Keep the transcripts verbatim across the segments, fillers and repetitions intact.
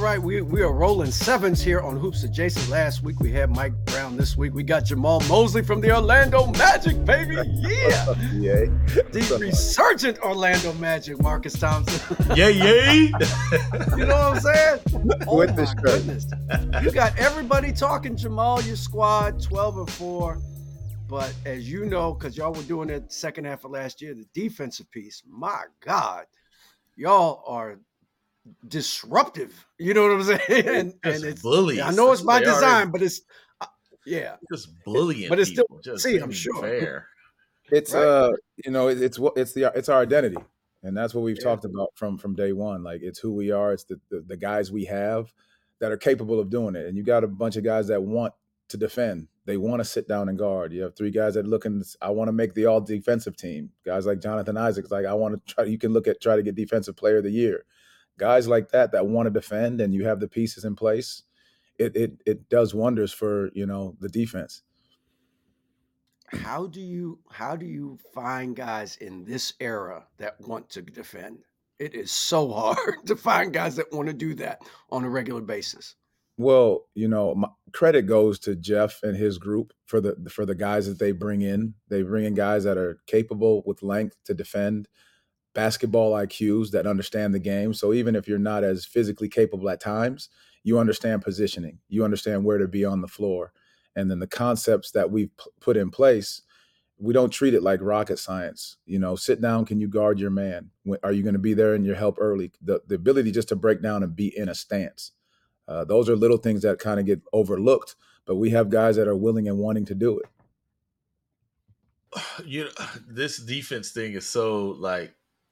right, we, we are rolling sevens here on Hoops Adjacent. Last week we had Mike Brown. This week we got Jamal Mosley from the Orlando Magic, baby. Yeah. Yay. The resurgent Orlando Magic, Marcus Thompson. Yay, yay. You know what I'm saying? Oh, With my the shirt. goodness. You got everybody talking, Jamal, your squad, twelve and four. But as you know, because y'all were doing it second half of last year, the defensive piece, my God, y'all are disruptive. You know what I'm saying? And, and it's bullies. I know it's by They design, are but it's uh, yeah, just bullying. But it's still people. Just see, I'm being sure. fair. It's Right. uh, you know, it, it's what it's the it's our identity, and that's what we've Yeah. talked about from from day one. Like it's who we are. It's the, the the guys we have that are capable of doing it. And you got a bunch of guys that want to defend. They want to sit down and guard. You have three guys that looking. I want to make the all defensive team. Guys like Jonathan Isaac, like I want to try. You can look at try to get defensive player of the year. Guys like that that want to defend, and you have the pieces in place. It it it does wonders for you know the defense. How do you how do you find guys in this era that want to defend? It is so hard to find guys that want to do that on a regular basis. Well, you know, my credit goes to Jeff and his group for the for the guys that they bring in. They bring in guys that are capable with length to defend, basketball I Qs that understand the game. So even if you're not as physically capable at times, you understand positioning. You understand where to be on the floor. And then the concepts that we've p- put in place, we don't treat it like rocket science. You know, sit down, can you guard your man? When, are you going to be there in your help early? The, the ability just to break down and be in a stance. Uh, those are little things that kind of get overlooked, but we have guys that are willing and wanting to do it. You know, this defense thing is so like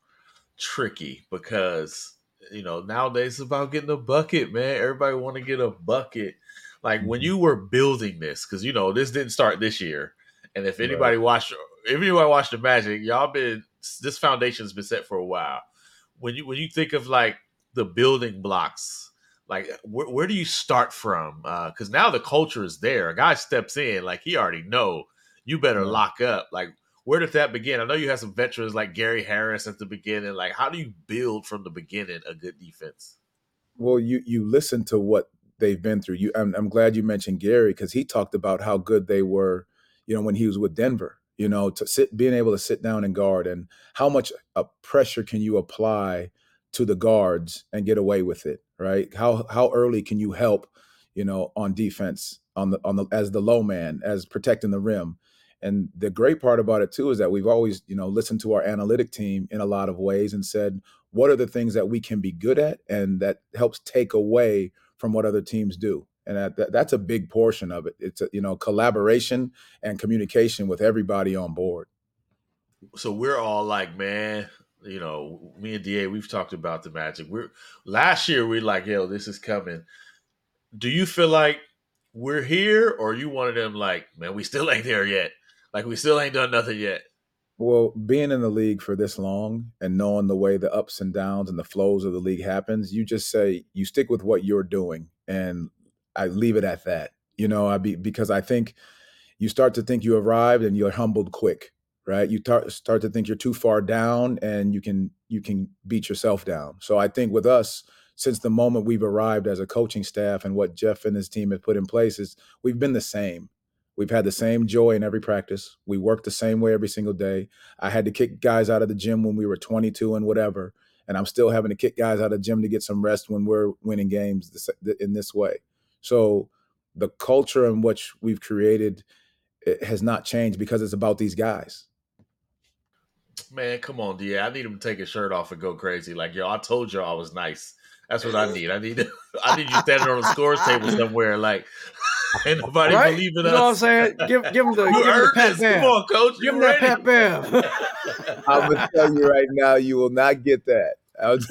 tricky because you know nowadays it's about getting a bucket, man. Everybody want to get a bucket. Like when you were building this, because you know this didn't start this year, and if anybody Right. watched, if anybody watched the Magic, y'all been this foundation's been set for a while. When you when you think of like the building blocks, like where, where do you start from? Because now the culture is there. A guy steps in, like he already know you better Right. lock up. Like where did that begin? I know you had some veterans like Gary Harris at the beginning. Like how do you build from the beginning a good defense? Well, you you listen to what they've been through. You, I'm, I'm glad you mentioned Gary because he talked about how good they were, you know, when he was with Denver. You know, to sit, being able to sit down and guard, and how much uh, pressure can you apply to the guards and get away with it, right? How how early can you help, you know, on defense on the on the as the low man, as protecting the rim. And the great part about it too is that we've always, you know, listened to our analytic team in a lot of ways and said, what are the things that we can be good at, and that helps take away from what other teams do. And that, that, that's a big portion of it. It's a, you know, collaboration and communication with everybody on board. So we're all like, man, you know, me and D A, we've talked about the Magic. We're last year we're like, yo, this is coming. Do you feel like we're here, or are you one of them like, man, we still ain't there yet? Like we still ain't done nothing yet. Well, being in the league for this long and knowing the way the ups and downs and the flows of the league happens, you just say you stick with what you're doing, and I leave it at that. You know, I be because I think you start to think you arrived and you're humbled quick, right? You tar- start to think you're too far down and you can you can beat yourself down. So I think with us, since the moment we've arrived as a coaching staff and what Jeff and his team have put in place is we've been the same. We've had the same joy in every practice. We work the same way every single day. I had to kick guys out of the gym when we were twenty-two and whatever, and I'm still having to kick guys out of the gym to get some rest when we're winning games this, in this way. So the culture in which we've created it has not changed because it's about these guys. Man, come on, D A. I need him to take his shirt off and go crazy. Like, yo, I told you I was nice. That's what I need. I need I need you standing on the scores table somewhere, like ain't nobody Right? believing You us. know what I'm saying? Give give him the, You give him the earned pat this. bam. Come on, coach. Give You him that ready? pat bam. I'm gonna tell you right now, you will not get that. I was-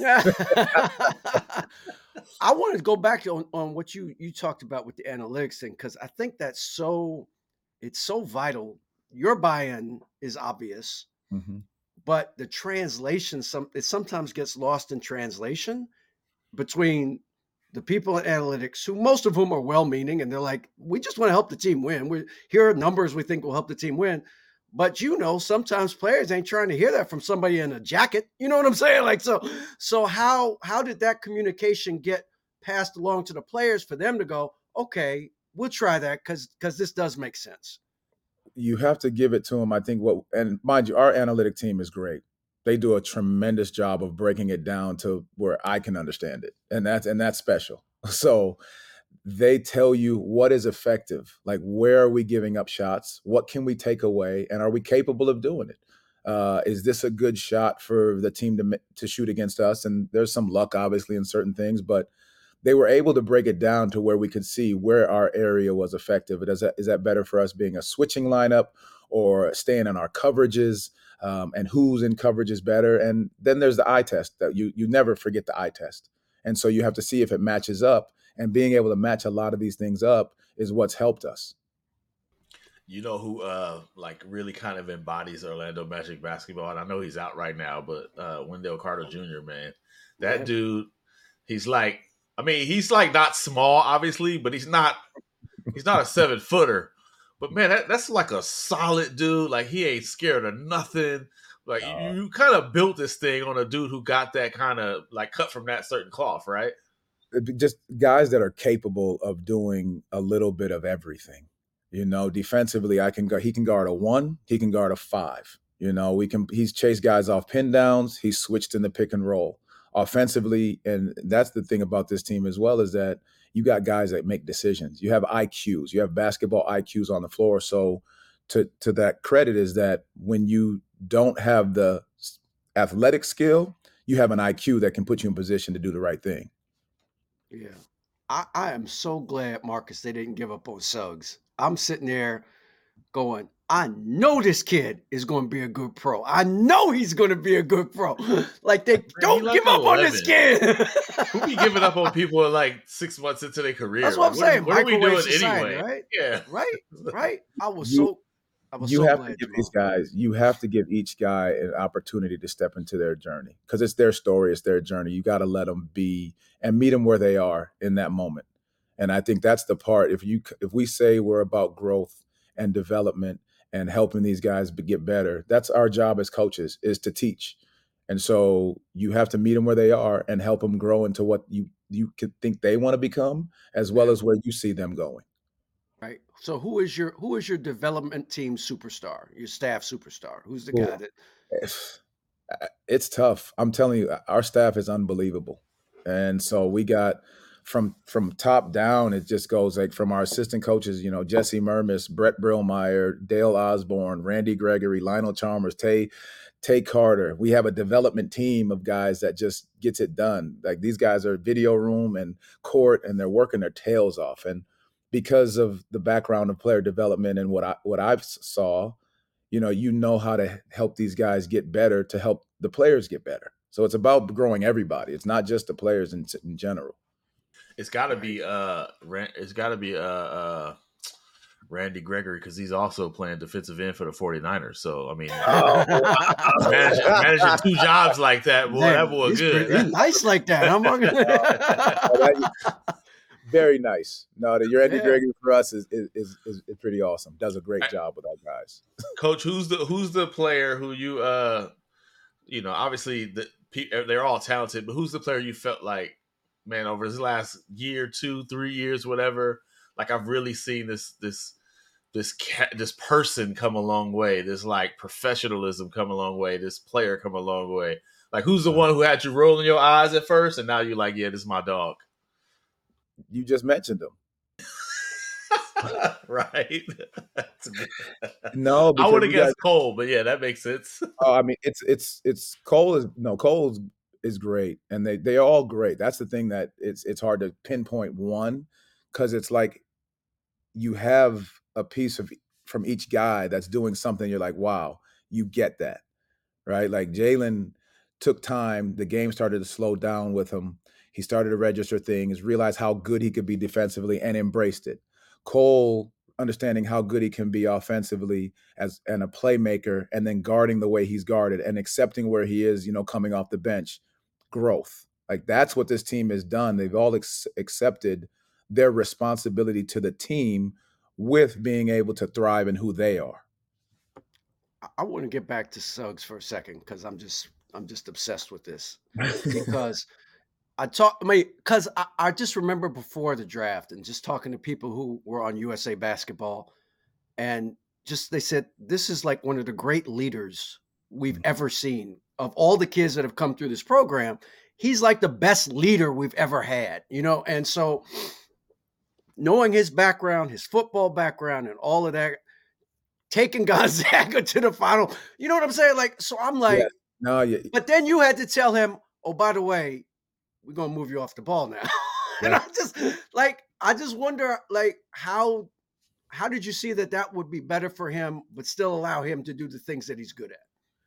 I wanted to go back on, on what you you talked about with the analytics thing, because I think that's so it's so vital. Your buy-in is obvious, Mhm. but the translation some it sometimes gets lost in translation between the people in analytics, who most of whom are well-meaning, and they're like, we just want to help the team win. We here are numbers we think will help the team win. But you know, sometimes players ain't trying to hear that from somebody in a jacket. You know what I'm saying? Like, so, so how how did that communication get passed along to the players for them to go, okay, we'll try that because because this does make sense. You have to give it to them. I think what, and mind you, our analytic team is great. They do a tremendous job of breaking it down to where I can understand it, and that's and that's special. So they tell you what is effective, like where are we giving up shots, what can we take away, and are we capable of doing it? Uh, is this a good shot for the team to to shoot against us? And there's some luck, obviously, in certain things, but they were able to break it down to where we could see where our area was effective. Is that, is that better for us being a switching lineup or staying in our coverages, um, and who's in coverage is better? And then there's the eye test that you you never forget the eye test. And so you have to see if it matches up. And being able to match a lot of these things up is what's helped us. You know who uh like really kind of embodies Orlando Magic basketball, and I know he's out right now, but uh Wendell Carter Junior, man. That yeah. dude, he's like, I mean, he's like not small, obviously, but he's not he's not a seven footer. But man, that, that's like a solid dude. Like he ain't scared of nothing. Like uh, you, you kind of built this thing on a dude who got that kind of like cut from that certain cloth, right? Just guys that are capable of doing a little bit of everything. You know, defensively, I can go. He can guard a one. He can guard a five. You know, we can. He's chased guys off pin downs. He's switched in the pick and roll. Offensively, and that's the thing about this team as well, is that you got guys that make decisions. You have I Qs. You have basketball I Qs on the floor. So, to to that credit is that when you don't have the athletic skill, you have an I Q that can put you in position to do the right thing. Yeah. I, I am so glad, Marcus, they didn't give up on Suggs. I'm sitting there going, I know this kid is going to be a good pro. I know he's going to be a good pro. Like, they don't like give up eleven. On this kid. Who be giving up on people like six months into their career? That's what I'm like, saying. What, what are we doing society, anyway? Right? Yeah. Right? Right? I was you, so I was You so have glad to give Jamal. these guys, you have to give each guy an opportunity to step into their journey because it's their story, it's their journey. You got to let them be and meet them where they are in that moment. And I think that's the part. If you if we say we're about growth and development and helping these guys get better, that's our job as coaches, is to teach. And so you have to meet them where they are and help them grow into what you you could think they want to become, as well as where you see them going. Right. So who is your who is your development team superstar? Your staff superstar? Who's the Ooh. guy that? It's, it's tough. I'm telling you, our staff is unbelievable, and so we got from from top down. It just goes like from our assistant coaches, you know, Jesse Mermis, Brett Brillmeyer, Dale Osborne, Randy Gregory, Lionel Chalmers, Tay Tay Carter. We have a development team of guys that just gets it done. Like these guys are video room and court, and they're working their tails off. And because of the background of player development and what I what I've saw, you know, you know how to help these guys get better to help the players get better. So it's about growing everybody. It's not just the players in, in general. It's got to be uh, it's got to be uh, uh, Randy Gregory, because he's also playing defensive end for the 49ers. So I mean, oh, managing, managing two jobs like that, boy, Man, that boy he's good. Pretty, he's nice like that. I'm very nice. No, the Randy yeah. Gregory for us is is, is is pretty awesome. Does a great job with our guys. Coach, who's the who's the player who you uh, you know, obviously the they're all talented, but who's the player you felt like, man, over this last year, two, three years, whatever, like I've really seen this this this cat, this person come a long way, this like professionalism come a long way, this player come a long way. Like who's the one who had you rolling your eyes at first, and now you're like, yeah, this is my dog. You just mentioned them. Right. No, I would have guessed guys, Cole, but yeah, that makes sense. Oh, I mean, it's it's it's Cole is no Cole's is great, and they they're all great. That's the thing that it's it's hard to pinpoint one, because it's like you have a piece of from each guy that's doing something. You're like, wow, you get that, right? Like Jalen took time. The game started to slow down with him. He started to register things, realized how good he could be defensively, and embraced it. Cole, understanding how good he can be offensively as and a playmaker, and then guarding the way he's guarded and accepting where he is, you know, coming off the bench. Growth. Like that's what this team has done. They've all ex- accepted their responsibility to the team with being able to thrive in who they are. I want to get back to Suggs for a second, because I'm just I'm just obsessed with this. Because I talk, I mean, because I, I just remember before the draft and just talking to people who were on U S A Basketball, and just they said this is like one of the great leaders we've Mm. ever seen. Of all the kids that have come through this program, he's like the best leader we've ever had, you know. And so, knowing his background, his football background, and all of that, taking Gonzaga to the final, you know what I'm saying? Like, so I'm Yeah. like, No, yeah, but then you had to tell him, oh, by the way, we're gonna move you off the ball now. And yeah. I just like, I just wonder, like, how how did you see that that would be better for him, but still allow him to do the things that he's good at?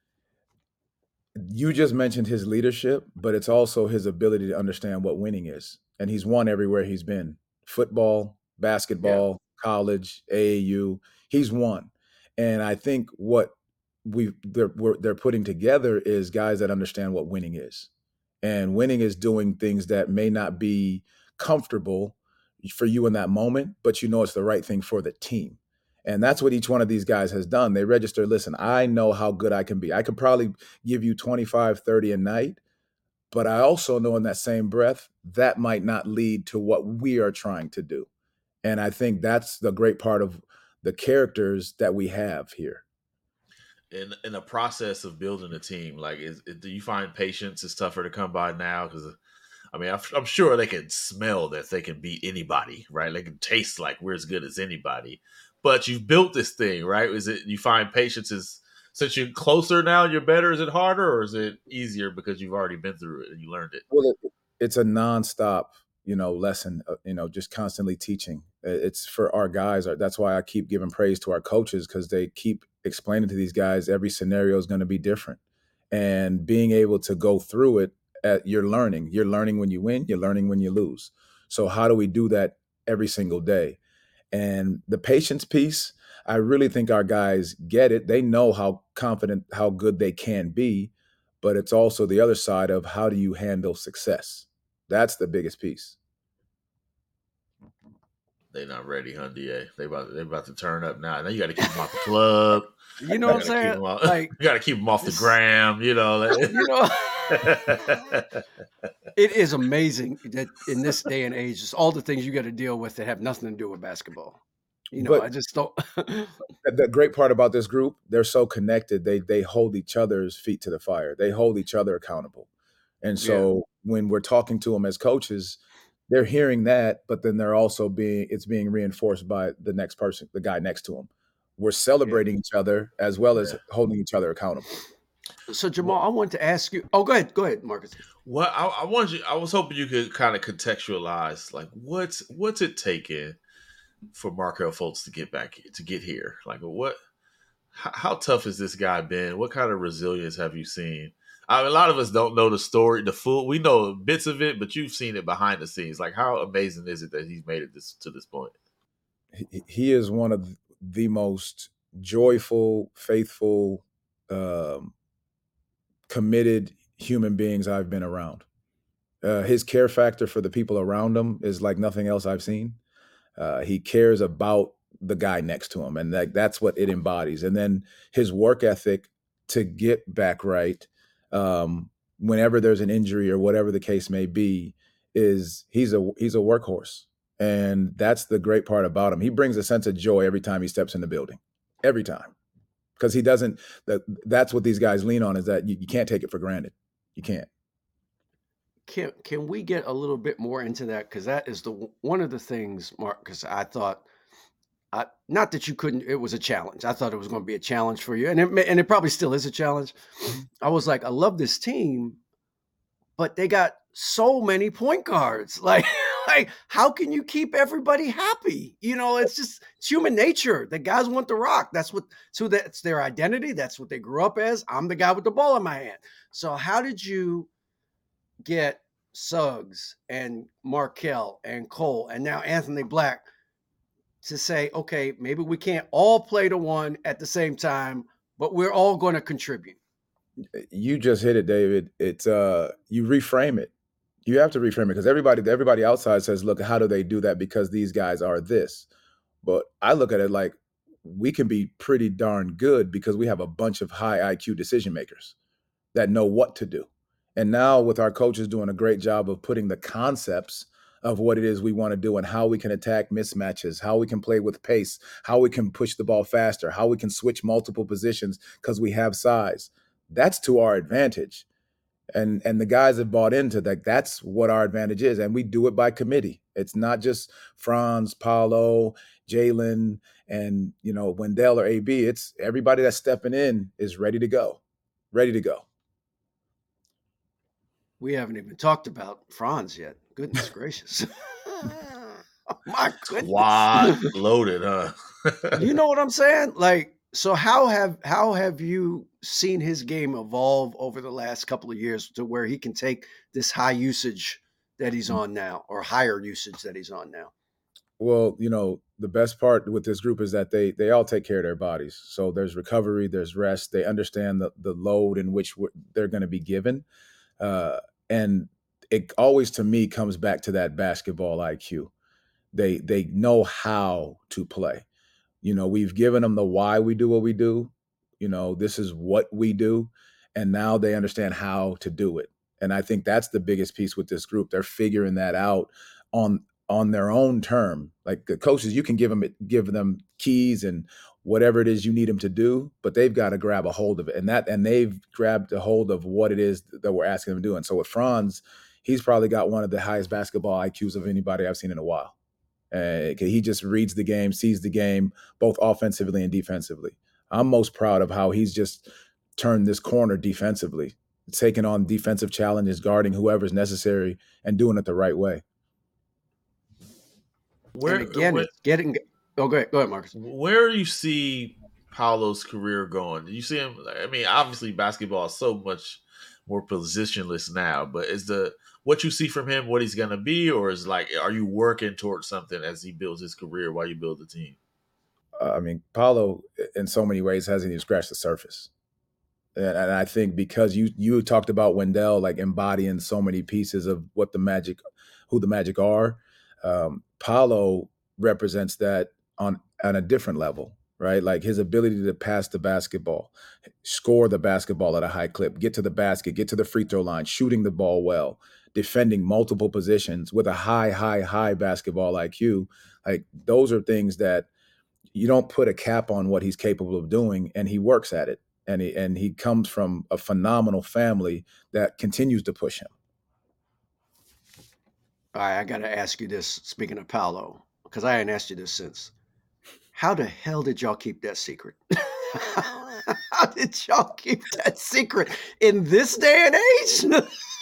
You just mentioned his leadership, but it's also his ability to understand what winning is. And he's won everywhere he's been. Football, Yeah, basketball, college, A A U, he's won. And I think what we they're, we're, they're putting together is guys that understand what winning is. And winning is doing things that may not be comfortable for you in that moment, but you know it's the right thing for the team. And that's what each one of these guys has done. They register, listen, I know how good I can be. I could probably give you twenty-five, thirty a night, but I also know in that same breath, that might not lead to what we are trying to do. And I think that's the great part of the characters that we have here. In in the process of building a team, like, is, do you find patience is tougher to come by now? Because I mean, I'm, I'm sure they can smell that they can beat anybody, right? They can taste like we're as good as anybody. But you've built this thing, right? Is it you find patience is since you're closer now, you're better? Is it harder or is it easier because you've already been through it and you learned it? Well, it, it's a nonstop, you know, lesson, uh, you know, just constantly teaching. Uh, It's for our guys. uh, That's why I keep giving praise to our coaches because they keep explaining to these guys every scenario is going to be different. And being able to go through it, at, you're learning. You're learning when you win, you're learning when you lose. So, how do we do that every single day? And the patience piece, I really think our guys get it. They know how confident, how good they can be, but it's also the other side of how do you handle success? That's the biggest piece. They not ready, huh, D A? They about they about to turn up now. Now you got to keep them off the club. you know You what I'm got to keep saying? them off. Like You got to keep them off the this, gram. You know. you know, it is amazing that in this day and age, just all the things you got to deal with that have nothing to do with basketball. You know, But I just don't. the great part about this group, they're so connected. They they hold each other's feet to the fire. They hold each other accountable. And Yeah, so when we're talking to them as coaches, they're hearing that, but then they're also being it's being reinforced by the next person, the guy next to them. We're yeah. celebrating each other as well as Yeah. holding each other accountable. So What? Jamal, I wanted to ask you. Oh, go ahead, go ahead, Marcus. What? I, I wanted you. I was hoping you could kind of contextualize, like, what's what's it taking for Markel Fultz to get back to get here? Like, what? How, how tough has this guy been? What kind of resilience have you seen? I mean, a lot of us don't know the story, the full. We know bits of it, but you've seen it behind the scenes. Like, how amazing is it that he's made it this to this point? He, he is one of the most joyful, faithful, um, committed human beings I've been around. Uh, his care factor for the people around him is like nothing else I've seen. Uh, he cares about the guy next to him, and that, that's what it embodies. And then his work ethic to get back right, um, whenever there's an injury or whatever the case may be, is he's a he's a workhorse, and that's the great part about him. He brings a sense of joy every time he steps in the building, every time, because he doesn't. That that's what these guys lean on is that you, you can't take it for granted. You can't. Can can we get a little bit more into that? Because that is the one of the things, Mark. Because I thought, I, not that you couldn't. It was a challenge. I thought it was going to be a challenge for you, and it may- and it probably still is a challenge. I was like, I love this team, but they got so many point guards. Like, like how can you keep everybody happy? You know, it's just it's human nature. The guys want the rock. That's what. So that's their identity. That's what they grew up as. I'm the guy with the ball in my hand. So how did you get Suggs and Markel and Cole and now Anthony Black to say, okay, maybe we can't all play to one at the same time, but we're all going to contribute. You just hit it, David. It's uh, you reframe it. You have to reframe it because everybody, everybody outside says, "Look, how do they do that?" Because these guys are this. But I look at it like we can be pretty darn good because we have a bunch of high I Q decision makers that know what to do. And now with our coaches doing a great job of putting the concepts of what it is we want to do and how we can attack mismatches, how we can play with pace, how we can push the ball faster, how we can switch multiple positions because we have size. That's to our advantage. And and the guys have bought into that. That's what our advantage is. And we do it by committee. It's not just Franz, Paolo, Jalen, and, you know, Wendell or A B. It's everybody that's stepping in is ready to go, ready to go. We haven't even talked about Franz yet. Goodness gracious. My goodness. Wide loaded, huh? You know what I'm saying? Like, so how have how have you seen his game evolve over the last couple of years to where he can take this high usage that he's on now, or higher usage that he's on now? Well, you know, the best part with this group is that they they all take care of their bodies. So there's recovery, there's rest. They understand the the load in which we're, they're going to be given. Uh, and it always, to me, comes back to that basketball I Q. They they know how to play. You know, we've given them the why we do what we do. You know, this is what we do. And now they understand how to do it. And I think that's the biggest piece with this group. They're figuring that out on on their own term. Like the coaches, you can give them give them keys and whatever it is you need them to do, but they've got to grab a hold of it. And that and they've grabbed a hold of what it is that we're asking them to do. And so with Franz, he's probably got one of the highest basketball I Qs of anybody I've seen in a while. Uh, he just reads the game, sees the game, both offensively and defensively. I'm most proud of how he's just turned this corner defensively, taking on defensive challenges, guarding whoever's necessary, and doing it the right way. Where and again, where, getting oh, go ahead, go ahead, Marcus. Where do you see Paolo's career going? Do you see him? I mean, obviously, basketball is so much more positionless now, but is the what you see from him what he's going to be, or is like, are you working towards something as he builds his career while you build the team? Uh, I mean, Paolo, in so many ways, hasn't even scratched the surface. And, and I think because you you talked about Wendell like embodying so many pieces of what the Magic, who the Magic are, um, Paolo represents that on on a different level, right? Like his ability to pass the basketball, score the basketball at a high clip, get to the basket, get to the free throw line, shooting the ball well, defending multiple positions with a high, high, high basketball I Q. Like those are things that you don't put a cap on what he's capable of doing, and he works at it. And he and he comes from a phenomenal family that continues to push him. All right, I got to ask you this, speaking of Paolo, because I hadn't asked you this since. How the hell did y'all keep that secret? How did y'all keep that secret in this day and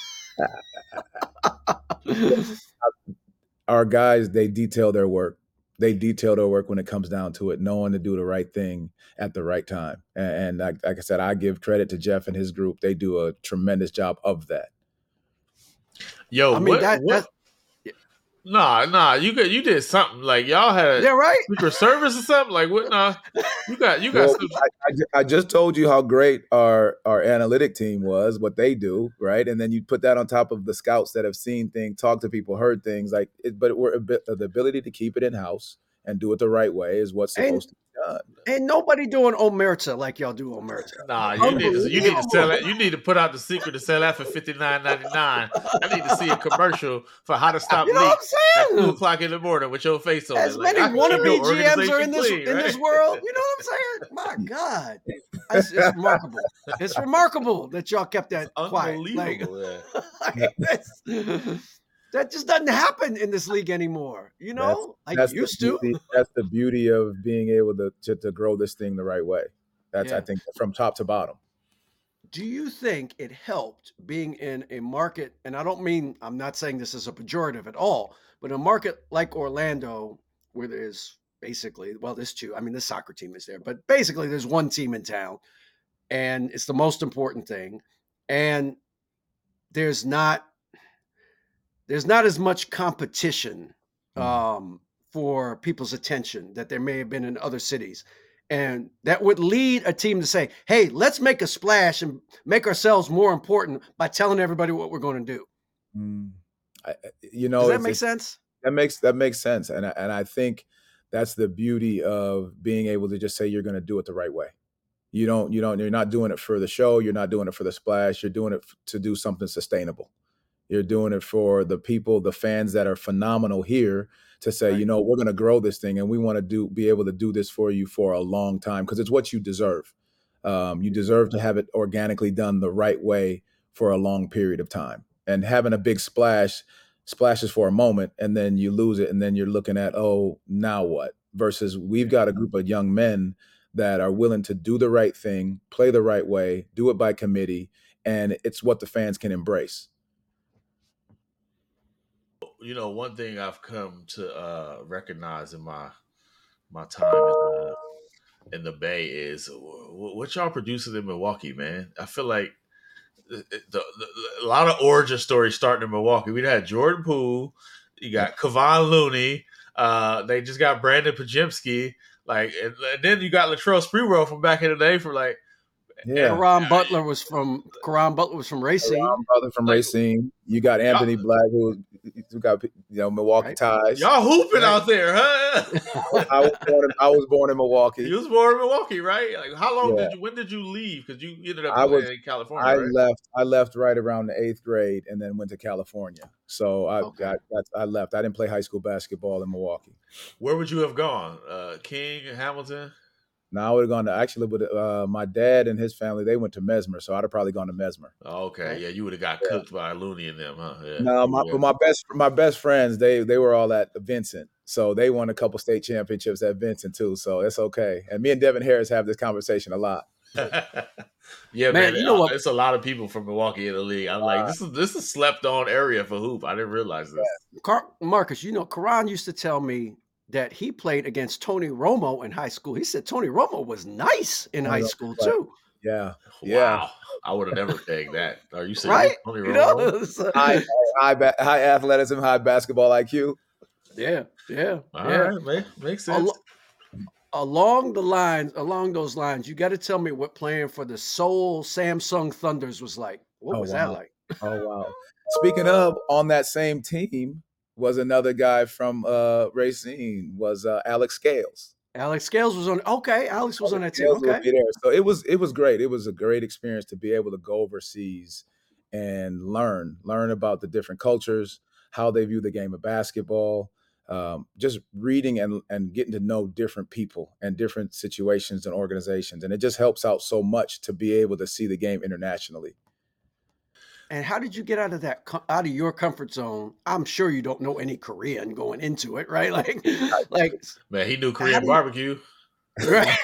age? Our guys, they detail their work. They detail their work when it comes down to it, knowing to do the right thing at the right time. And, and like, like I said, I give credit to Jeff and his group. They do a tremendous job of that. Yo, I mean, what, that, what, that Nah, nah, you got you did something like y'all had yeah, right? Secret Service or something like what? Nah, you got you got. Well, I, I, I just told you how great our our analytic team was, what they do, right? And then you put that on top of the scouts that have seen things, talked to people, heard things like. It, but we're a bit, the ability to keep it in house and do it the right way is what's supposed and, to be done. Ain't nobody doing Omerta like y'all do Omerta. Nah, you need to you need to sell it. You need to put out the secret to sell that for fifty-nine ninety-nine. I need to see a commercial for how to stop you know leaks what I'm saying? at two o'clock in the morning with your face on As it. many like, wannabe G Ms are in this clean, in right? this world. You know what I'm saying? My God, it's, it's remarkable. It's remarkable that y'all kept that It's quiet. unbelievable. Like, Yeah. like that just doesn't happen in this league anymore. You know, that's, like that's used the beauty, to. That's the beauty of being able to, to to grow this thing the right way. That's Yeah. I think from top to bottom. Do you think it helped being in a market, and I don't mean, I'm not saying this is a pejorative at all, but a market like Orlando, where there's basically, well, there's two, I mean, the soccer team is there, but basically there's one team in town, and it's the most important thing. And there's not, there's not as much competition um, for people's attention that there may have been in other cities. And that would lead a team to say, hey, let's make a splash and make ourselves more important by telling everybody what we're going to do. Mm. I, you know, does that make sense? That makes that makes sense. And I, and I think that's the beauty of being able to just say you're going to do it the right way. You don't, you don't, you're not doing it for the show. You're not doing it for the splash. You're doing it to do something sustainable. You're doing it for the people, the fans that are phenomenal here to say, Right. you know, we're going to grow this thing and we want to do, be able to do this for you for a long time because it's what you deserve. Um, you deserve to have it organically done the right way for a long period of time. And having a big splash splashes for a moment and then you lose it. And then you're looking at, oh, now what? Versus we've got a group of young men that are willing to do the right thing, play the right way, do it by committee. And it's what the fans can embrace. You know, one thing I've come to uh, recognize in my my time in the, in the Bay is what y'all producing in Milwaukee, man. I feel like the, the, the, a lot of origin stories starting in Milwaukee. We had Jordan Poole, you got Kevon Looney, uh, they just got Brandon Pajemski, like, and, and then you got Latrell Sprewell from back in the day for like, yeah. Caron Butler was from Caron Butler was from Racine. Brother from Like, Racine. You got Anthony Black, who, who got you know Milwaukee Right. ties. y'all hooping Right. out there, huh? I was born. In, I was born in Milwaukee. You was born in Milwaukee, right? Like, how long Yeah. did you? When did you leave? Because you ended up I playing was- in California, I right? left. I left right around the eighth grade, and then went to California. So I, Okay. I, that's- I left. I didn't play high school basketball in Milwaukee. Where would you have gone? Uh, King and Hamilton? Now I would have gone to actually with uh, my dad and his family. They went to Mesmer, so I'd have probably gone to Mesmer. Oh, okay, Right. yeah, you would have got Yeah. cooked by Looney and them, huh? Yeah. No, my yeah. but my best my best friends they they were all at Vincent, so they won a couple state championships at Vincent too. So it's okay. And me and Devin Harris have this conversation a lot. yeah, Man, man. you know what- It's a lot of people from Milwaukee in the league. I'm like, this is this is slept on area for hoop. I didn't realize this. Car- Marcus, you know, Caron used to tell me that he played against Tony Romo in high school. He said Tony Romo was nice in Tony high Romo, school right. too. Yeah, yeah. Wow, I would have never pegged that. Are you saying Right? Tony You Romo? know? So- High high, ba- high athleticism, high basketball I Q. yeah, yeah, All yeah. right, man, makes sense. Al- along the lines, along those lines, you got to tell me what playing for the Seoul Samsung Thunders was like. What Oh, was that wow. like? Oh wow. Speaking of, on that same team was another guy from uh Racine, was uh, Alex Scales. Alex Scales was on. Okay, Alex was on that team. Scales would Okay, be there. So it was it was great. It was a great experience to be able to go overseas and learn, learn about the different cultures, how they view the game of basketball, um, just reading and, and getting to know different people and different situations and organizations. And it just helps out so much to be able to see the game internationally. and how did you get out of that co- out of your comfort zone? I'm sure you don't know any Korean going into it, right? Like, like, Man, he knew How Korean do you- barbecue. right?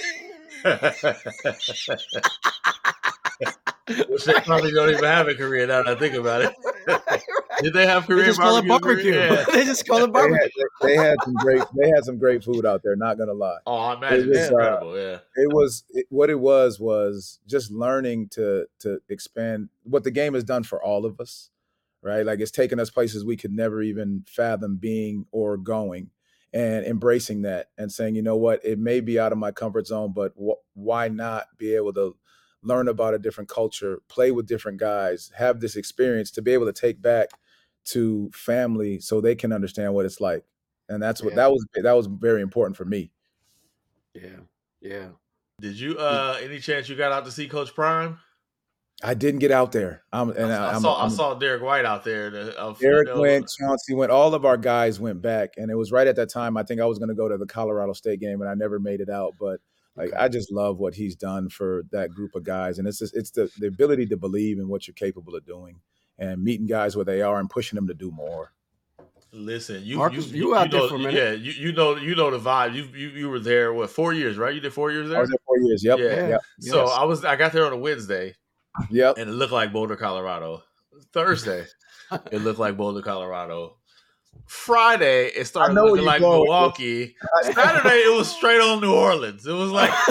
Which they probably don't even have in Korea now that I think about it. Right, right. Did they have They Korean just call it barbecue? in barbecue. Korea? Yeah. They just call it They had, barbecue. they had some great they had some great food out there, not gonna lie. Oh, I imagine was, it's uh, incredible. Yeah. It was it, what it was was just learning to to expand what the game has done for all of us, right? Like it's taken us places we could never even fathom being or going, and embracing that and saying, you know what, it may be out of my comfort zone, but wh- why not be able to learn about a different culture, play with different guys, have this experience to be able to take back to family so they can understand what it's like. And that's what Yeah. that was that was very important for me. Yeah, yeah. Did you uh any chance you got out to see Coach Prime? I didn't get out there. I'm, and I, I, I I'm, saw I'm, I saw Derek White out there. The, uh, Eric I know- went, Chauncey went, all of our guys went back. And it was right at that time. I think I was going to go to the Colorado State game and I never made it out. But like, Okay. I just love what he's done for that group of guys. And it's just, it's the, the ability to believe in what you're capable of doing and meeting guys where they are and pushing them to do more. Listen, you Marcus, you, you out there know, for a minute. Yeah, you, you know you know the vibe. You, you you were there what four years, right? You did four years I there. was there four years. Yep. Yeah. Yep. So Yes. I was I got there on a Wednesday Yep. and it looked like Boulder, Colorado. Thursday, it looked like Boulder, Colorado. Friday, it started know where looking you're like going with Milwaukee. Saturday, it was straight on New Orleans. It was like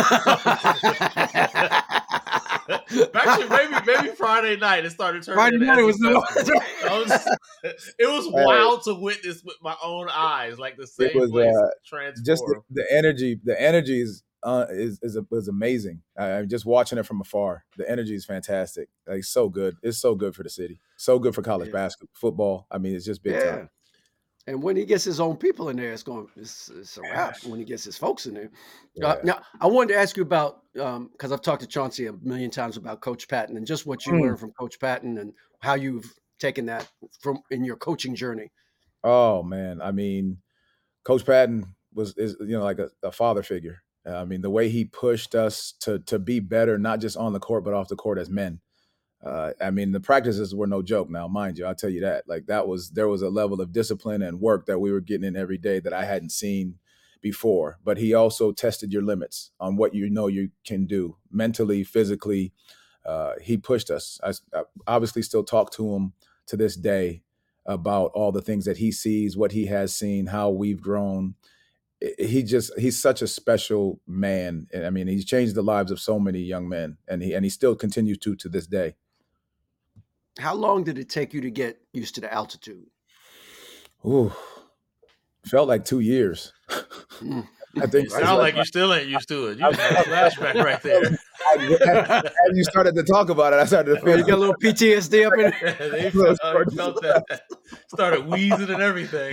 actually maybe maybe Friday night it started turning. Friday into night it was Essence New Festival. Orleans. I was- it was wild to witness with my own eyes, like the same was, place uh, transform. Just the, the energy, the energy is, uh, is, is, is amazing. I, I'm just watching it from afar. The energy is fantastic. Like so good. It's so good for the city. So good for college Yeah. basketball, football. I mean, it's just big Yeah. time. And when he gets his own people in there, it's going it's, it's a wrap. When he gets his folks in there. Uh, Yeah. now, I wanted to ask you about um, because I've talked to Chauncey a million times about Coach Patton and just what you Mm. learned from Coach Patton and how you've taken that from in your coaching journey. Oh man, I mean, Coach Patton was is you know like a, a father figure. Uh, I mean, the way he pushed us to to be better, not just on the court but off the court as men. Uh, I mean, the practices were no joke. Now, mind you, I'll tell you that. Like that was there was a level of discipline and work that we were getting in every day that I hadn't seen before. But he also tested your limits on what you know you can do mentally, physically. Uh, he pushed us. I, I obviously still talk to him to this day about all the things that he sees, what he has seen, how we've grown. He just he's such a special man. I mean, he's changed the lives of so many young men, and he and he still continues to to this day. How long did it take you to get used to the altitude? Ooh, felt like two years. Mm. I think Sound like, like you still ain't used to it. You had a flashback right there. As you started to talk about it, I started to feel. Oh, you got a little P T S D up in there. They felt, uh, felt that. Started wheezing and everything.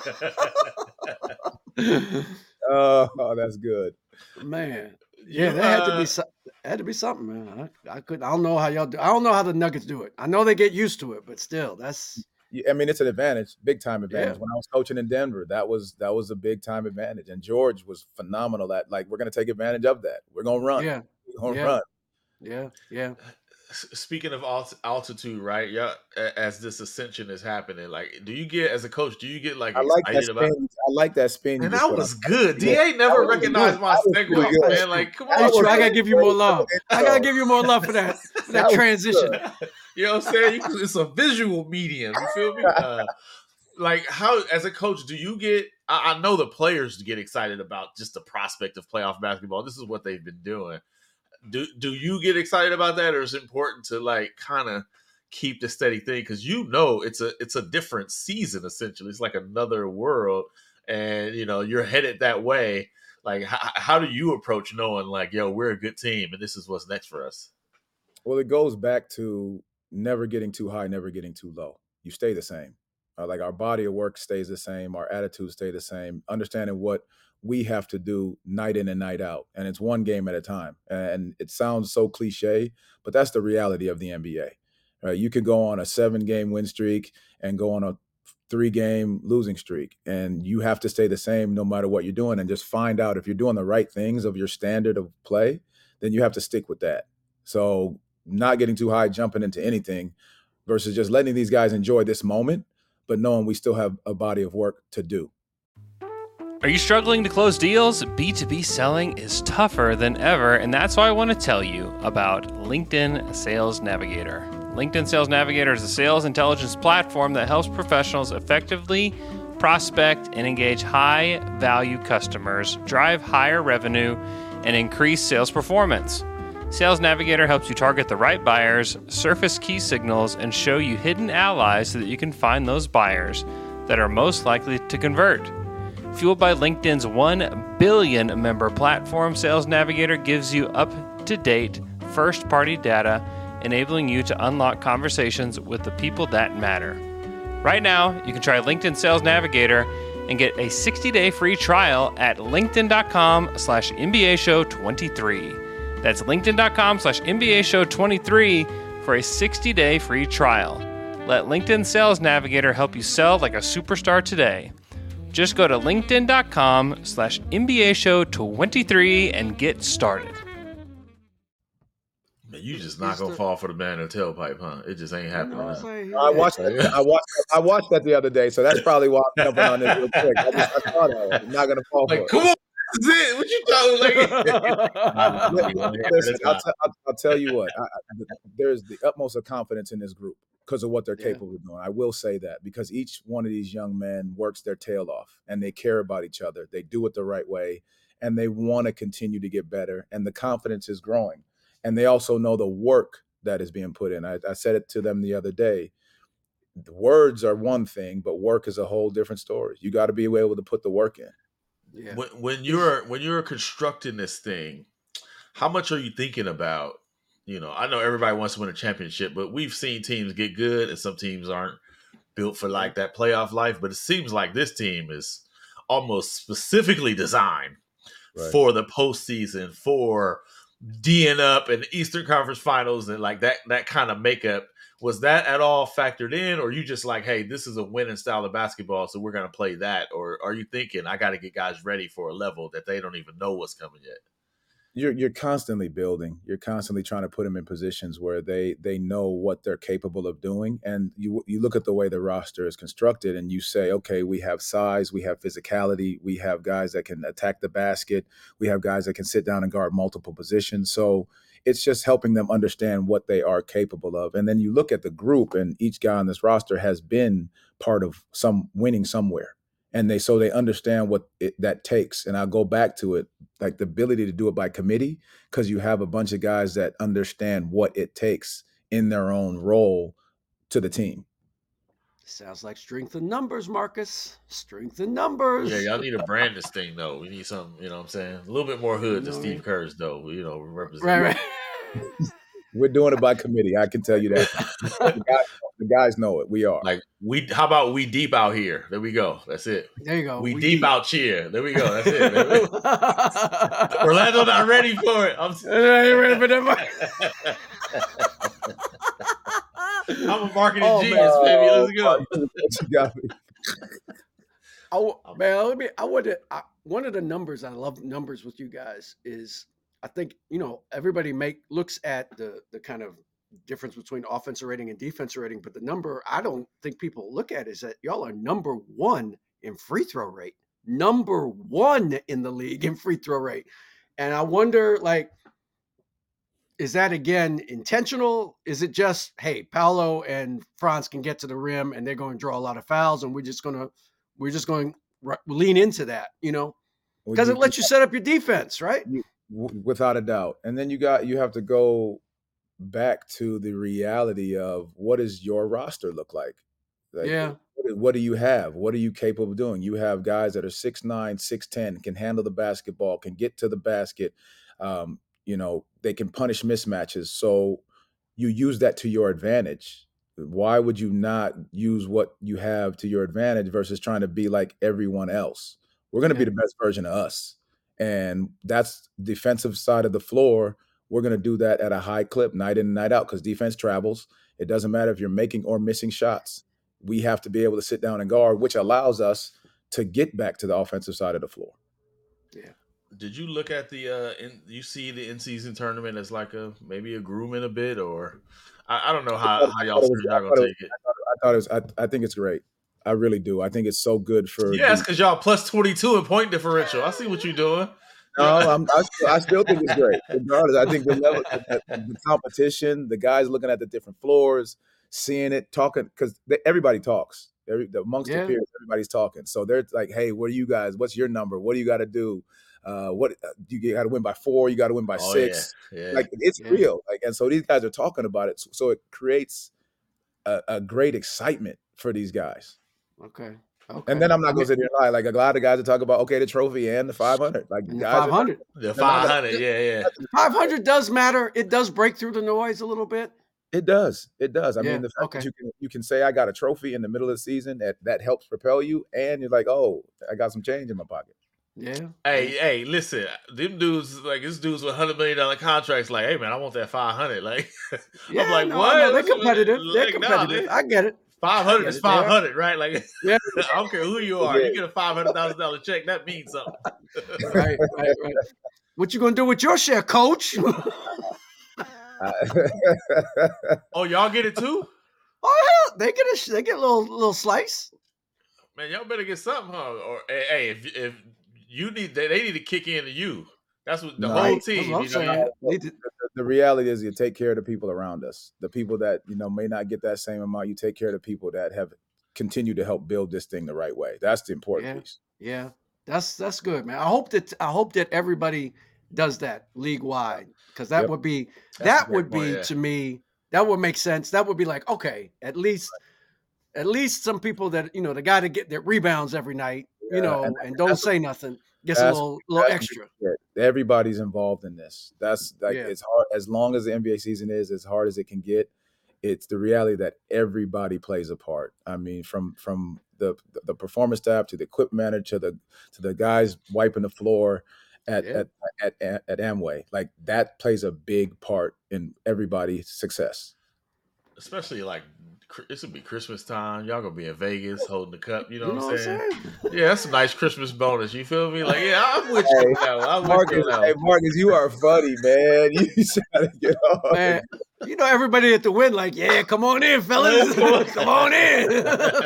uh, oh, that's good, man. Yeah, that had to be so- had to be something, man. I, I could I don't know how y'all do. I don't know how the Nuggets do it. I know they get used to it, but still, that's. I mean, it's an advantage, big time advantage. Yeah. When I was coaching in Denver, that was that was a big time advantage, and George was phenomenal at like we're going to take advantage of that. We're going to run. Yeah, we're going to yeah. run. Yeah, yeah. Speaking of alt- altitude, right? Yeah, as this ascension is happening, like, do you get as a coach? Do you get like I like excited that about? spin. I like that spin. And you that was good. D A never recognized my segue, man. Like, come on, I gotta give you more love. I gotta give you more love for that for that, that transition. You know what I'm saying? It's a visual medium. You feel me? Uh, like, how as a coach, do you get? I, I know the players get excited about just the prospect of playoff basketball. This is what they've been doing. Do do you get excited about that, or is it important to like kind of keep the steady thing? Because you know it's a it's a different season essentially. It's like another world, and you know you're headed that way. Like, how, how do you approach knowing like, yo, we're a good team, and this is what's next for us? Well, it goes back to never getting too high, never getting too low. You stay the same. Uh, like our body of work stays the same, our attitudes stay the same. Understanding what we have to do night in and night out. And it's one game at a time. And it sounds so cliche, but that's the reality of the N B A. Right? You could go on a seven game win streak and go on a three game losing streak. And you have to stay the same no matter what you're doing, and just find out if you're doing the right things of your standard of play, then you have to stick with that. So not getting too high, jumping into anything versus just letting these guys enjoy this moment, but knowing we still have a body of work to do. Are you struggling to close deals? B two B selling is tougher than ever, and that's why I want to tell you about LinkedIn Sales Navigator. LinkedIn Sales Navigator is a sales intelligence platform that helps professionals effectively prospect and engage high-value customers, drive higher revenue, and increase sales performance. Sales Navigator helps you target the right buyers, surface key signals, and show you hidden allies so that you can find those buyers that are most likely to convert. Fueled by LinkedIn's one billion member platform, Sales Navigator gives you up-to-date first-party data, enabling you to unlock conversations with the people that matter. Right now, you can try LinkedIn Sales Navigator and get a sixty day free trial at linkedin.com slash NBA show 23. That's linkedin.com slash NBA show 23 for a sixty day free trial. Let LinkedIn Sales Navigator help you sell like a superstar today. Just go to linkedin.com slash NBA show 23 and get started. Man, you just not gonna fall for the man in the tailpipe, huh? It just ain't happening. No, Huh? like, I watched that, I watched I watched that the other day, so that's probably why I'm jumping on this real quick. I just I thought of it. I'm not gonna fall Like, for come it. on, this is it. What you talking like? Listen, I'll, t- I'll, I'll tell you what. I, I, there's the utmost of confidence in this group because of what they're Yeah. capable of doing. I will say that because each one of these young men works their tail off, and they care about each other. They do it the right way, and they want to continue to get better. And the confidence is growing, and they also know the work that is being put in. I, I said it to them the other day. The words are one thing, but work is a whole different story. You got to be able to put the work in. Yeah. When, when you're when you're constructing this thing, how much are you thinking about? You know, I know everybody wants to win a championship, but we've seen teams get good and some teams aren't built for like that playoff life. But it seems like this team is almost specifically designed right. for the postseason, for D'ing up in the Eastern Conference Finals, and like that that kind of makeup. Was that at all factored in, or you just like, hey, this is a winning style of basketball, so we're going to play that? Or are you thinking, I got to get guys ready for a level that they don't even know what's coming yet? You're you're constantly building. You're constantly trying to put them in positions where they they know what they're capable of doing. And you you look at the way the roster is constructed, and you say, okay, we have size, we have physicality, we have guys that can attack the basket, we have guys that can sit down and guard multiple positions. So it's just helping them understand what they are capable of. And then you look at the group, and each guy on this roster has been part of some winning somewhere. And they so they understand what it, that takes. And I'll go back to it, like the ability to do it by committee, because you have a bunch of guys that understand what it takes in their own role to the team. Sounds like strength in numbers, Marcus. Strength in numbers. Yeah, y'all need a Brandis thing, though. We need something, you know what I'm saying? A little bit more hood than Steve Kerr's, though, you know, represent. Right, right. We're doing it by committee. I can tell you that. the, guys, the guys know it. We are. Like, we. How about we deep out here? There we go. That's it. There you go. We, we deep, deep out cheer. There we go. That's it. Orlando not ready for it. I'm ready for that. I'm a marketing oh, genius, man. baby. Let's go. You got me. Oh man, let me. I would. I, one of the numbers I love numbers with you guys is I think you know everybody make looks at the the kind of difference between offensive rating and defensive rating, but the number I don't think people look at is that y'all are number one in free throw rate, number one in the league in free throw rate, and I wonder like. Is that, again, intentional? Is it just, hey, Paolo and Franz can get to the rim and they're going to draw a lot of fouls and we're just going to we're just going to lean into that, you know? Because it lets you set up your defense, right? You, without a doubt. And then you got you have to go back to the reality of what does your roster look like? Like yeah. What, what do you have? What are you capable of doing? You have guys that are six nine, six ten, can handle the basketball, can get to the basket, um, you know, they can punish mismatches. So you use that to your advantage. Why would you not use what you have to your advantage versus trying to be like everyone else? We're going to yeah. be the best version of us. And that's defensive side of the floor. We're going to do that at a high clip night in and night out because defense travels. It doesn't matter if you're making or missing shots. We have to be able to sit down and guard, which allows us to get back to the offensive side of the floor. Yeah. Did you look at the uh in, you see the in-season tournament as like a maybe a grooming a bit, or I, I don't know how, how y'all was, y'all gonna take it. I thought it was I, I think it's great. I really do. I think it's so good for yeah, it's because y'all plus twenty-two in point differential. I see what you're doing. No, I'm, I, still, I still think it's great. Regardless, I think the level, the, the competition, the guys looking at the different floors, seeing it, talking, because everybody talks. Every, amongst yeah. the peers, everybody's talking. So they're like, "Hey, what are you guys? What's your number? What do you got to do? Uh, what uh, you got to win by four? You got to win by oh, six? Yeah. Yeah. Like it's yeah. real. Like, and so these guys are talking about it. So, so it creates a, a great excitement for these guys. Okay. Okay. And then I'm not going to sit here and lie. Like a lot of guys are talking about, okay, the trophy and the five hundred. Like and the five hundred. The five hundred, yeah, yeah. five hundred does matter. It does break through the noise a little bit. It does. It does. I yeah. mean, the fact okay. that you can you can say I got a trophy in the middle of the season, that, that helps propel you, and you're like, oh, I got some change in my pocket. Yeah. Hey, hey, listen, them dudes, like this dudes with hundred million dollar contracts, like, hey man, I want that five hundred. Like, yeah, I'm like, no, what? No, they're competitive. Like, they're competitive. Nah, I get it. Five hundred is five hundred, right? Like, yeah. I don't care who you are. You get a five hundred thousand dollar check, that means something. right, right, right. What you gonna do with your share, Coach? Oh, y'all get it too? Oh hell, they get a they get a little little slice. Man, y'all better get something, huh? Or hey, if if you need, they, they need to kick into you. That's what the no, whole right. team. You know, the, the reality is, you take care of the people around us. The people that you know may not get that same amount. You take care of the people that have continued to help build this thing the right way. That's the important yeah. piece. Yeah, that's that's good, man. I hope that I hope that everybody does that league wide, because that yep. would be that's that would be point, yeah. to me that would make sense. That would be like, okay, at least right. at least some people that you know the guy that get that rebounds every night, yeah. you know, and, and don't say nothing. Gets a little, little extra. Everybody's involved in this. That's like yeah. it's hard. As long as the N B A season is as hard as it can get, it's the reality that everybody plays a part. I mean, from from the the performance staff to the equipment manager to the to the guys wiping the floor at Yeah. at, at at at Amway, like that plays a big part in everybody's success. Especially like cr- this will be Christmas time. Y'all gonna be in Vegas holding the cup. You know, You what know I'm saying? saying? Yeah, that's a nice Christmas bonus. You feel me? Like, yeah, I'm with you on that one. I'm with Marcus, you on that hey, one. Marcus, you are funny, man. You try to get off. Man, you know everybody at the win, like, yeah, come on in, fellas. Come on in.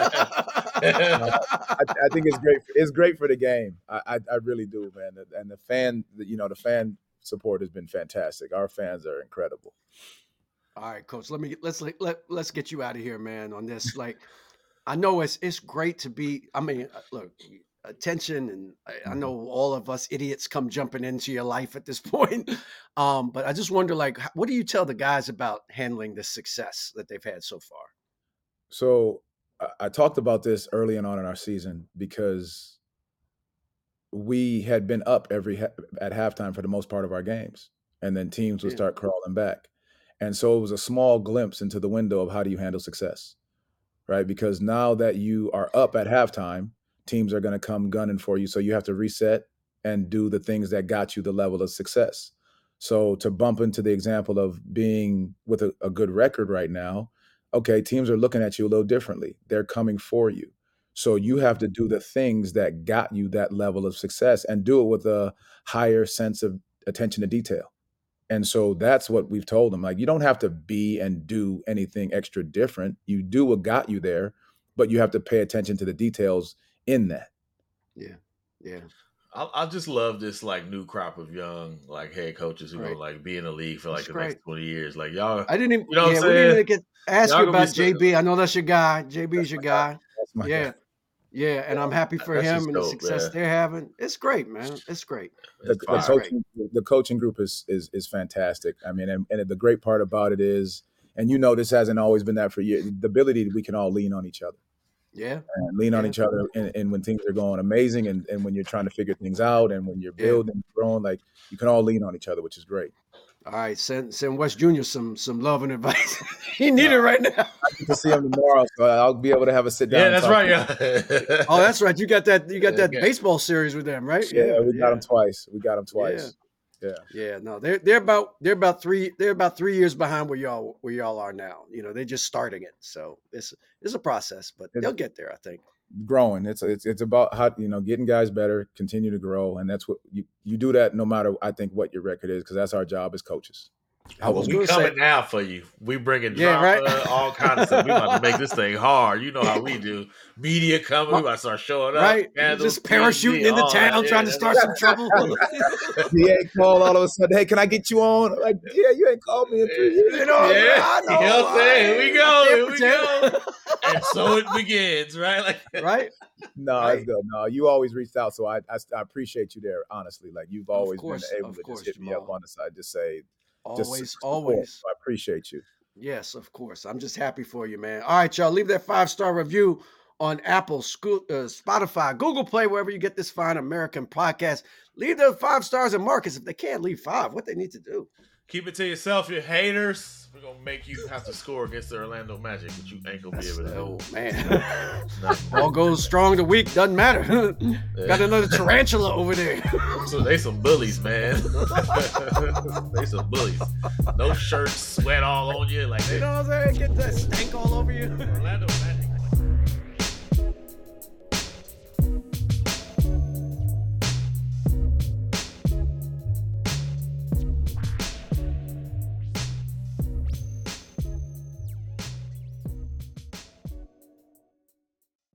I, I think it's great. It's great for the game. I, I, I really do, man. And the fan, you know, the fan support has been fantastic. Our fans are incredible. All right, Coach. Let me let's let, let let's get you out of here, man. On this, like, I know it's it's great to be. I mean, look, attention, and I, I know all of us idiots come jumping into your life at this point. Um, but I just wonder, like, h- what do you tell the guys about handling the success that they've had so far? So I, I talked about this early on in our season because we had been up every ha- at halftime for the most part of our games, and then teams would Yeah. start crawling back. And so it was a small glimpse into the window of how do you handle success, right? Because now that you are up at halftime, teams are going to come gunning for you. So you have to reset and do the things that got you the level of success. So to bump into the example of being with a, a good record right now, okay, teams are looking at you a little differently. They're coming for you. So you have to do the things that got you that level of success and do it with a higher sense of attention to detail. And so that's what we've told them. Like, you don't have to be and do anything extra different. You do what got you there, but you have to pay attention to the details in that. Yeah, yeah. I, I just love this like new crop of young like head coaches who Right. gonna like be in the league for like That's the great. next twenty years. Like y'all, I didn't even. You know what yeah, I'm we didn't saying? even get ask Y'all you gonna be about so- J B. I know that's your guy. J B's your guy. That's my Yeah, guy. yeah, and I'm happy for That's him just and the dope, success man. they're having. It's great, man. It's great. The, It's the fire. great. coaching the coaching group is is is fantastic. I mean, and, and the great part about it is, and you know, this hasn't always been that for years. The ability that we can all lean on each other. Yeah, And lean on Yeah. each other, and, and when things are going amazing, and, and when you're trying to figure things out, and when you're Yeah. building, growing, like you can all lean on each other, which is great. all right. Send send West Junior some some love and advice. He need it right now. I get to see him tomorrow, so I'll be able to have a sit down. Yeah, and that's talk right. to Yeah. Oh, that's right. You got that. You got Yeah, that yeah. baseball series with them, right? him. Yeah, we got yeah. him twice. We got him twice. Yeah. Yeah, no, they're they're about they're about three they're about three years behind where y'all where y'all are now. You know, they're just starting it, so it's it's a process, but It- they'll get there, I think. Growing. It's it's it's about how, you know, getting guys better, continue to grow, and that's what you you do that no matter, I think, what your record is, because that's our job as coaches. I was we gonna coming say, now for you. We bringing Yeah, drama, right. all kinds of stuff. We about to make this thing hard. You know how we do. Media coming. We about to start showing up. right? Candles, Just parachuting T V, into all that. town, Yeah, trying to that's- start some trouble. He ain't call all of a sudden, hey, can I get you on? I'm like, yeah, you ain't called me in three years. You know, Yeah, I know. you know what I'm saying? Here we go, I here can't we pretend. And so it begins, right? Like, right? No, Right. that's good. No, you always reached out, so I, I I appreciate you there. Honestly, like you've always course, been able of to course, just hit me up Jamal. on the side, just say, just Always, support. always. So I appreciate you. Yes, of course. I'm just happy for you, man. All right, y'all. Leave that five star review on Apple, Sco- uh, Spotify, Google Play, wherever you get this fine American podcast. Leave those five stars and Marcus. If they can't leave five, what they need to do. keep it to yourself, you haters. We're gonna make you have to score against the Orlando Magic, but you ain't gonna be able to. Oh do. man, Nothing. all goes strong to weak. Doesn't matter. Yeah. Got another tarantula over there. So they some bullies, man. They some bullies. No shirts, sweat all on you, like You they, know what I'm saying? Get that stank all over you. Orlando Magic.